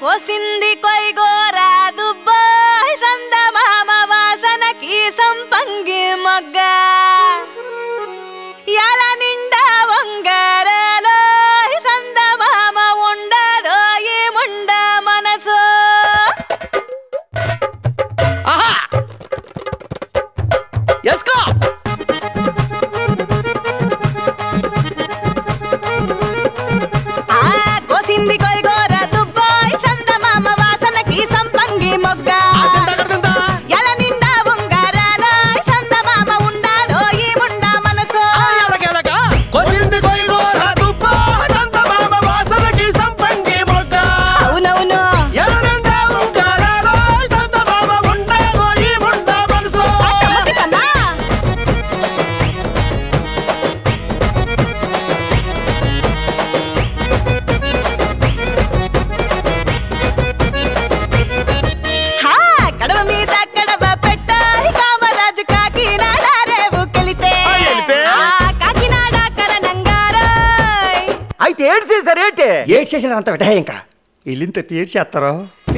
కోసింది కొయ్యగూర దుబ్బాయి సందమామ వాసనకి సంపంగి మొగ్గ ఎలా నిండా వంగరలో సందమామ ఉండదో ఏముండ మనసు కోసింది కొయ్యగూర దుబ్బాయి సందమామ వాసనకి సంపంగి మొగ్గ ఎలా నిండా వంగరలో సందమామ ఉండదో ఏముండ మనసు కోసింది కొయ్యగూర దుబ్బాయి సందమామ వాసనకి సంపంగి మొగ్గ అవునవును ఎలా నిండా వంగరలో సందమామ ఉండదో ఏముండ మనసు కడవ మీద కడవ పెట్టాయి కామరాజు కాకినాడ రేవుకెళితే కాకినాడ కరణంగారాయ్ అయితే ఏడు చేశారు ఏంటి ఏడ్ చేసిన అంత విటహే ఇంకా వెళ్ళింత తీర్చి చేస్తారో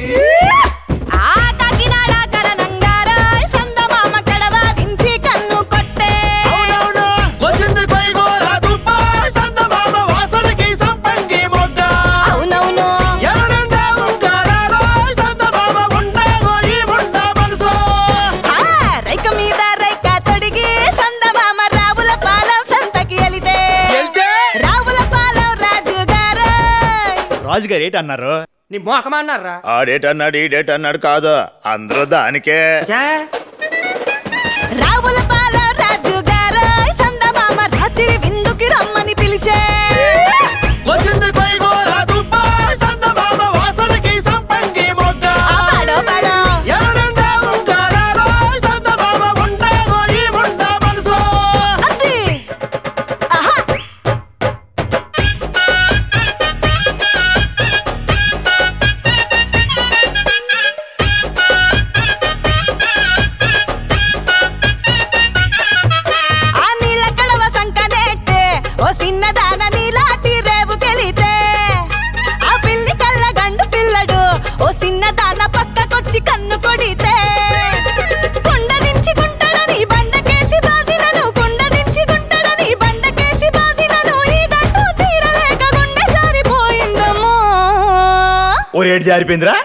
కాకినాడ కరణంగారాయ్ సందమామ కడవ దించి కన్ను కొట్టే కోసింది కొయ్యగూర దుబ్బాయి సందమామ వాసనకి సంపంగి మొగ్గ అవునవును ఎలా నిండా వంగరలో సందమామ ఉండదో ఏముండ మనసు రైక మీద రైక తొడిగి సందమామ రావుల పాలెం సంతకి వెళితే రావుల పాలెం రాజుగారాయ్ రాజుగారు ఏంటన్నారు? నీ మోకమన్నారా ఆడేటన్నాడు ఈడేటన్నాడు కాదు, అందరూ దానికే. రావుల పాలెం రాజుగారాయ్ సందమామ రాత్రి విందుకి రమ్మని పిలిచే కోసింది కొయ్యగూర దుబ్బాయి సందమామ వాసనకి సంపంగి మొగ్గ పాడో పాడో ఎలా నిండా వంగరలో సందమామ ఉండదో ఏముండ మనసు అంది ఆహా ఆ నీళ్ళ కడవ సంకనెట్టే ఓ చిన్నదాన నీలాటి రేవుకెళితే ఆ పిల్లి కళ్ళ గండు పిల్లడు ఓ చిన్నదాన పక్కకొచ్చి కన్ను కొడితే కుండ నుంచి గుంటడని బండకేసి బాదిలను కుండ నుంచి గుంటడని బండకేసి బాదిలను ఈ గంటు తీరలేక గుండె జారిపోయిందమ్మో ఓ రేటు జారిపోయిందిరా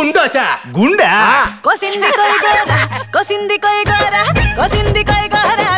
గుండోసా గుండె. కోసింది కొయ్యగూర కోసింది కొయ్యగూర కోసింది కొయ్యగూర